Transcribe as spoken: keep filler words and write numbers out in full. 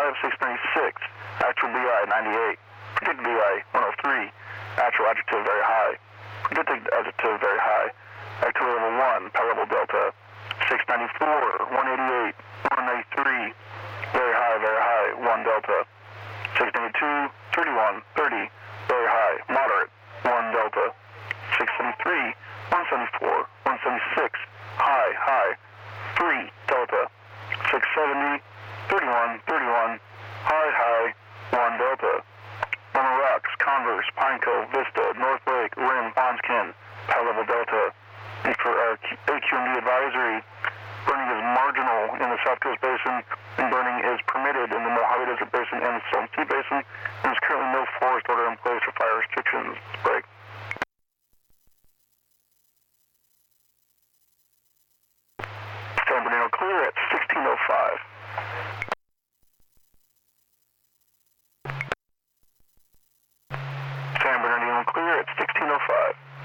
five, six ninety-six. Actual B I, ninety-eight. Predicted B I, one oh three. Actual adjective, very high. Predicted adjective, very high. Activity level one, power level delta, six ninety-four, one eighty-eight, one ninety-three. Very high, very high, one delta. six ninety-two, thirty-one, thirty. Very high, moderate, one delta. six seventy-three, one seventy-four, one seventy-six. High, high, three delta. six seventy, thirty-one, thirty-one. High, high, one delta. Mono Rocks, Converse, Pineco, Vista, North Lake, Rim, Ponskin, power level delta. And for our A Q M D advisory, burning is marginal in the South Coast Basin, and burning is permitted in the Mojave Desert Basin and the Salton Sea Basin, and there's currently no forest order in place for fire restrictions. Break. San Bernardino clear at sixteen oh five. San Bernardino clear at sixteen oh five.